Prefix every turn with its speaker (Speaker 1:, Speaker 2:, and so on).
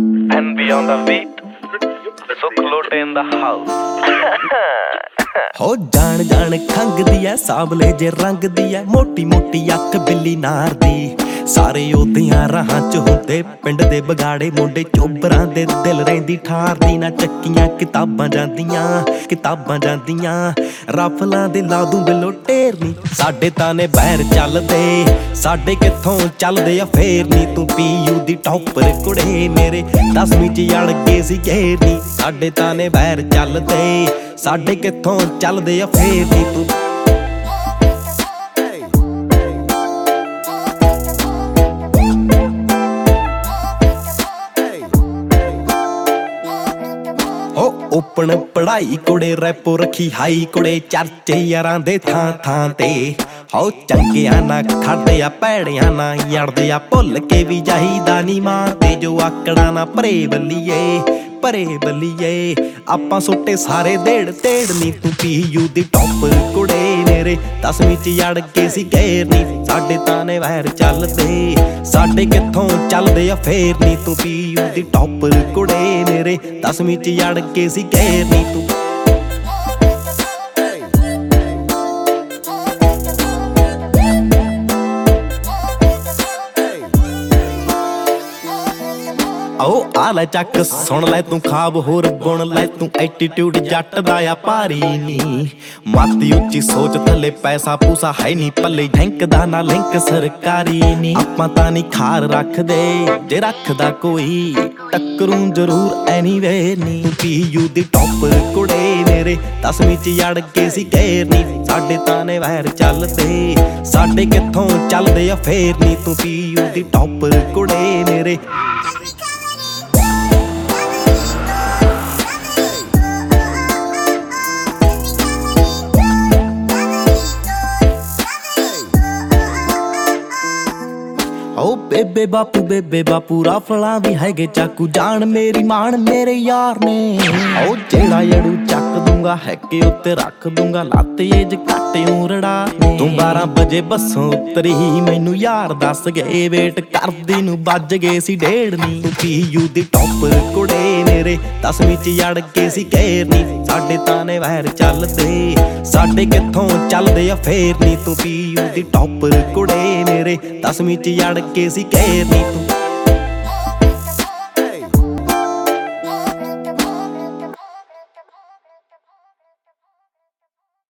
Speaker 1: and be on the beat. So float in the house.
Speaker 2: ਹੋ ਜਾਣ ਜਾਣ ਖੰਗਦੀ ਐ ਸਾਬਲੇ ਜੇ ਰੰਗ ਦੀ ਐ ਮੋਟੀ ਮੋਟੀ ਅੱਖ ਬਿੱਲੀ ਨਾਰ ਦੀ ਸਾਰੇ ਉਹਦੀਆਂ ਰਾਹਾਂ ਚ ਹੁੰਦੇ ਪਿੰਡ ਦੇ ਬਗਾੜੇ ਮੁੰਡੇ ਚੋਬਰਾਂ ਦੇ ਦਿਲ ਰਹਿੰਦੀ ਠਾਰਦੀ ਨਾ ਚੱਕੀਆਂ ਕਿਤਾਬਾਂ ਜਾਂਦੀਆਂ ਰਾਫਲਾਂ ਦੇ ਲਾ ਦੂੰ ਬਿੱਲੋ ਢੇਰਨੀ ਸਾਡੇ ਤਾਂ ਨੇ ਬਹਿਰ ਚੱਲਦੇ ਸਾਡੇ ਕਿੱਥੋਂ ਚੱਲਦੇ ਆ ਫੇਰ ਨੀ ਤੂੰ ਪੀਯੂ ਦੀ ਟੌਪਰ ਕੁੜੇ ਮੇਰੇ 10ਵੀਂ ਚ ਅੜ ਗਏ ਸੀ ਘੇਰਨੀ ਸਾਡੇ ਤਾਂ ਨੇ ਬਹਿਰ ਚੱਲਦੇ ਸਾਡੇ ਕਿੱਥੋਂ ਚੱਲਦੇ ਆ ਫੇਰ ਨੀ ਤੂੰ ਓਪਨ ਪੜਾਈ ਕੁੜੇ ਰੈਪੋ ਰੱਖੀ ਹਾਈ ਕੁੜੇ ਚਰਚੇ ਯਾਰਾਂ ਦੇ ਥਾਂ ਥਾਂ ਤੇ ਹੋ ਚੰਗਿਆਂ ਨਾ ਖੜਦੇ ਆ ਭੈੜਿਆਂ ਨਾ ਯੜਦੇ ਆ ਭੁੱਲ ਕੇ ਵੀ ਜਾਈਦਾ ਨੀ ਮਾਂ ਤੇ ਜੋ ਆਕੜਾ ਨਾ ਭਰੇ ਬੱਲੀਏ ਆਪਾਂ ਸੁੱਟੇ ਸਾਰੇ ਢੇੜ ਨੀ ਤੂੰ ਪੀਯੂ ਦੀ ਟੌਪਰ ਕੁੜੇ ਮੇਰੇ 10ਵੀਂ ਚ ਅੜ ਕੇ ਸੀ ਘੇਰ ਨੀ ਸਾਡੇ ਤਾਂ ਨੇ ਵਹਿਰ ਚੱਲਦੇ ਸਾਡੇ ਕਿੱਥੋਂ ਚੱਲਦੇ ਆ ਫੇਰ ਨੀ ਤੂੰ ਪੀਯੂ ਦੀ ਟੌਪਰ ਕੁੜੇ ਮੇਰੇ 10ਵੀਂ ਚ ਅੜ ਕੇ ਸੀ ਘੇਰ ਨੀ ਤੂੰ ਓ ਆ ਲੈ ਚੱਕ ਸੁਣ ਲੈ ਤੂੰ ਖਾਬ ਹੋਰ ਗੁਣ ਲੈ ਤੂੰ ਐਟੀਟਿਊਡ ਜੱਟ ਦਾ ਆ ਭਾਰੀ ਨੀ ਮਾਤੀ ਉੱਚੀ ਸੋਚ ਥੱਲੇ ਪੈਸਾ ਪੂਸਾ ਹੈ ਨੀ ਪੱਲੇ ਬੈਂਕ ਦਾ ਨਾ ਲਿੰਕ ਸਰਕਾਰੀ ਨੀ ਆਪਾਂ ਤਾਂ ਨਹੀਂ ਖਾਰ ਰੱਖਦੇ ਜੇ ਰੱਖਦਾ ਕੋਈ ਟੱਕਰੂ ਜ਼ਰੂਰ ਐਨੀਵੇ ਨੀ ਤੂੰ ਪੀਯੂ ਦੀ ਟੌਪਰ ਕੁੜੇ ਮੇਰੇ 10ਵੀਂ ਚ ਅੜ ਕੇ ਸੀ ਘੇਰ ਨੀ ਸਾਡੇ ਤਾਂ ਨੇ ਵਹਿਰ ਚੱਲਦੇ ਸਾਡੇ ਕਿੱਥੋਂ ਚੱਲਦੇ ਆ ਫੇਰ ਨੀ ਤੂੰ ਪੀਯੂ ਦੀ ਟੌਪਰ ਕੁੜੇ ਮੇਰੇ ਓ ਬੇਬੇ ਬਾਪੂ ਰਾਫਲਾਂ ਵੀ ਹੈਗੇ ਚਾਕੂ ਜਾਣ ਮੇਰੀ ਮਾਣ ਮੇਰੇ ਯਾਰ ਨੇ ਓ ਜਿਹੜਾ ਜੜੂ ਚੱਕ ਦੂੰਗਾ ਹੈਕੇ ਉੱਤੇ ਰੱਖ ਦੂੰਗਾ ਲੱਤ ਏਜ ਘੱਟ ਊਰੜਾ ਤੂੰ 12 ਵਜੇ ਬੱਸੋਂ ਉਤਰੀ ਮੈਨੂੰ ਯਾਰ ਦੱਸ ਗਏ ਵੇਟ ਕਰਦੀ ਨੂੰ ਵੱਜ ਗਏ ਸੀ ਡੇਢ ਨੀ ਤੂੰ ਪੀਯੂ ਦੀ ਟੌਪਰ ਕੁੜੇ ਮੇਰੇ 10ਵੀਂ ਚ ਅੜ ਕੇ ਸੀ ਘੇਰ ਨੀ ਸਾਡੇ ਤਾਂ ਨੇ ਵਹਿਰ ਚੱਲਦੇ ਸਾਡੇ ਕਿੱਥੋਂ ਚੱਲਦੇ ਆ ਫੇਰ ਨੀ ਤੂੰ ਪੀਯੂ ਦੀ ਟੌਪਰ ਕੁੜੇ ਮੇਰੇ 10ਵੀਂ ਚ ਅੜ ਕੇ ਸੀ ਘੇਰ ਨੀ ਤੂੰ